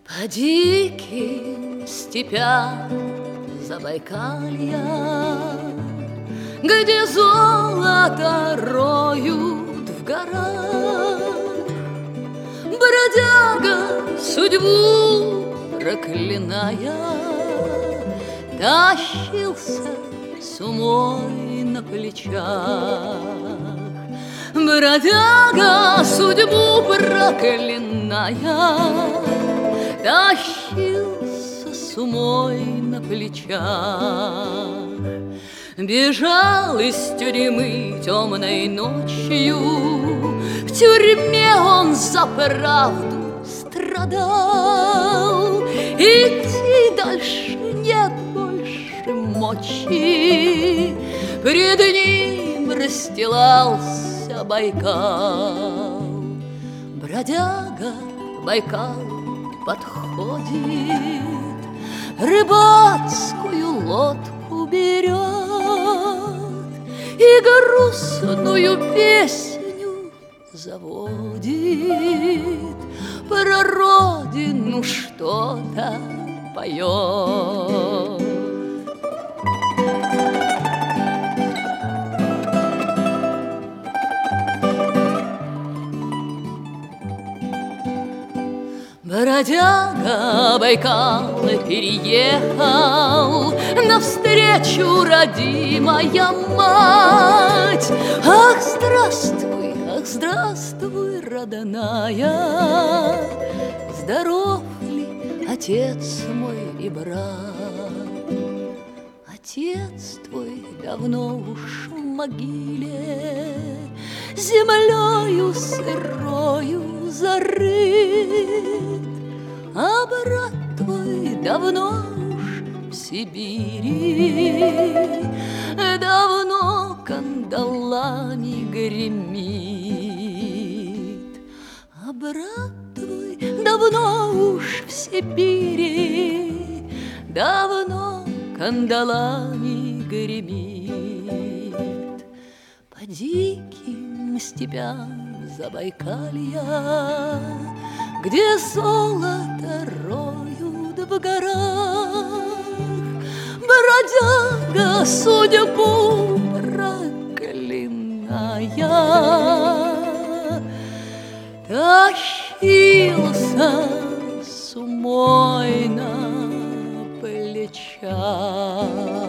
По диким степям Забайкалья, где золото роют в горах, бродяга, судьбу проклиная, тащился с умой на плечах. Бродяга, судьбу проклиная, тащился с умой на плечах. Бежал из тюрьмы темной ночью, в тюрьме он за правду страдал. Идти дальше нет больше мочи, пред ним расстилался Байкал. Бродяга к Байкалу подходит, рыбацкую лодку берет и грустную песню заводит, про родину что-то поет. Бродяга Байкал переехал, навстречу родимая мать. Ах, здравствуй, родная, здоров ли отец мой и брат? Отец твой давно уж в могиле, землею сырою зарыт, а брат твой давно уж в Сибири, давно кандалами гремит. А брат твой давно уж в Сибири, давно кандалами гремит. По диким степям Забайкалья, где золото роют в горах, бродяга, судьбу проклиная, тащился с умой на плечах.